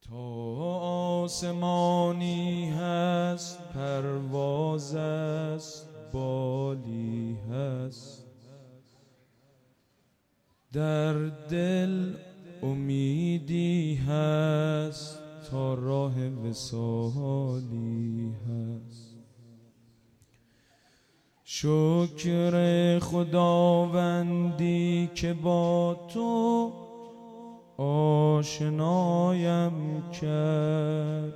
تا آسمانی هست پرواز است، بالی هست، در دل امیدی هست، تا راه وصالی هست. شکر خداوندی که با تو آشنایم کرد،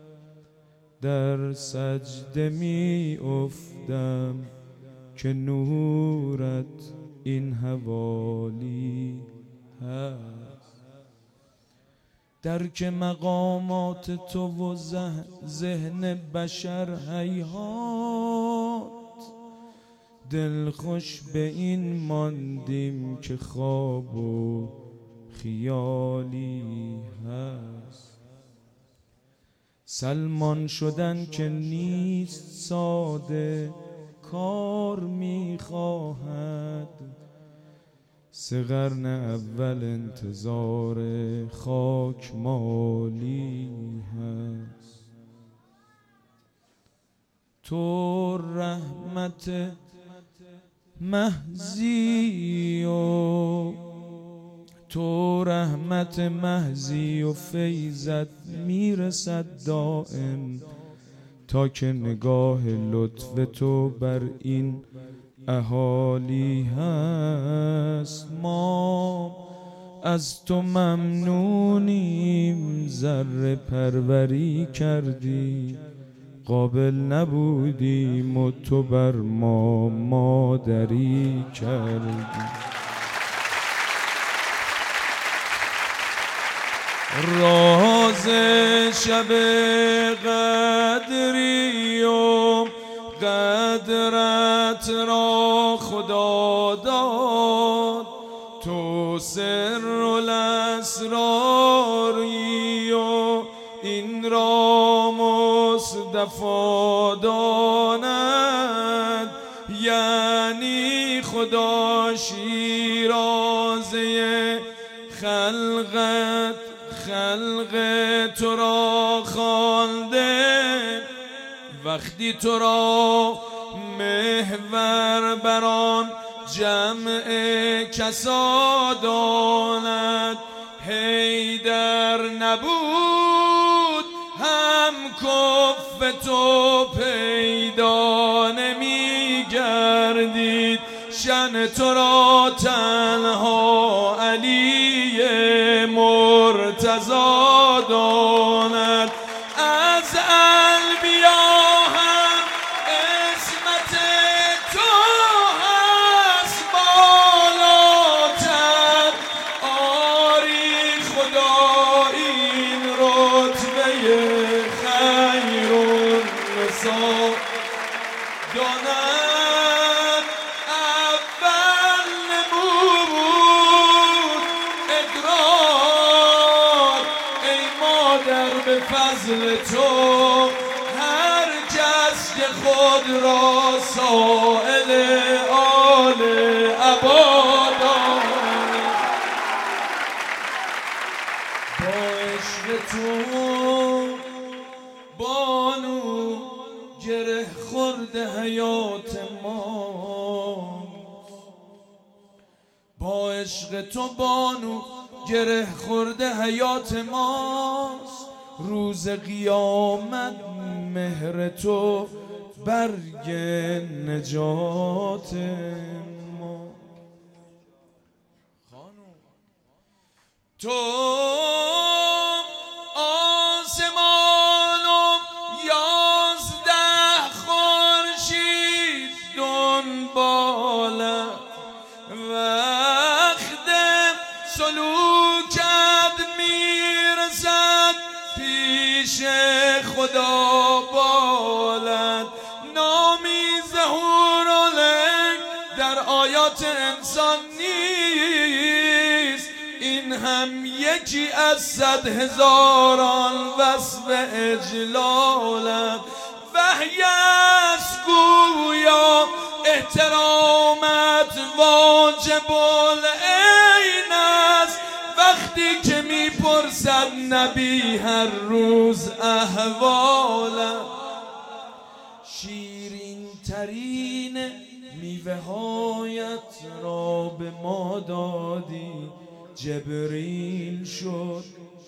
در سجده می افتم که نورت این حوالی هست. درک مقامات تو و ذهن بشر هیهات، دل خوش به این ماندیم که خواب و خیالی هست. سلمان شدن که نیست ساده، کار میخواهد، 3 قرن اول انتظار خاک مالی هست. تو رحمت محضی و فیضت میرسد دائم، تا که نگاه لطف تو بر این اهالی هست. ما از تو ممنونیم، ذره پروری کردی، قابل نبودیم و تو بر ما مادری کردی. راز شب قدری و قدرت را خدا داد، تو سر الاسراری و این را مصطفی داند. یعنی خدا شیرازه خلق تو را خوانده، وقتی تو را محور بران جمع کسا داند. حیدر نبود هم کف تو پیدا نمی گردید، شن تو را تنها علی مرتضی داند. از انبیا هم عصمت تو هست بالاتر، آری خدا این رتبه خیر النساء داند. اول نمود اقرار ای مادر به فضل تو، هر کس که خود را سائل آل عبا داند. با عشق تو بانو گره خورده حیات ما، با عشق تو بانو گره خورده حیات ماست. روز قیامت مهر تو برگ نجات ما. تو آسمان و 11 خورشید دنبالت، وقت سلوکت میرسد پیش خدا بالت. نامی ظهورالحق در آیات انسان نیست، این هم یکی از 100,000 وصف اجلالت. وحی است گویا احترامت واجب العین است، وقت شدی که میپرسد نبی هر روز احوالم. شیرین ترین میوه هایت را به ما دادی، جبریل شد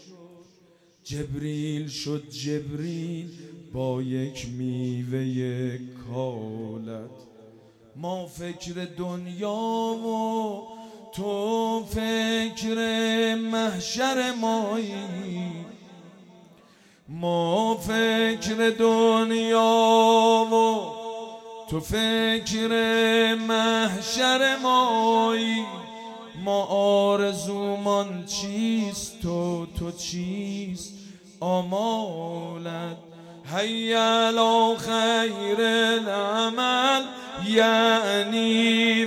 جبریل با یک میوه کالت. ما فکر دنیا و تو فکر محشر مایی، ما فکر دنیا و تو فکر محشر مایی. ما آرزومان چیست تو چیست آمالت. حی علی خیر العمل یعنی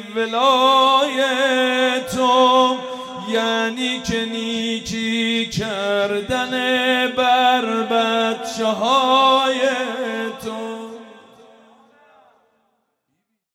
ولایتم، یعنی که نیکی کردن بر بچه های تو.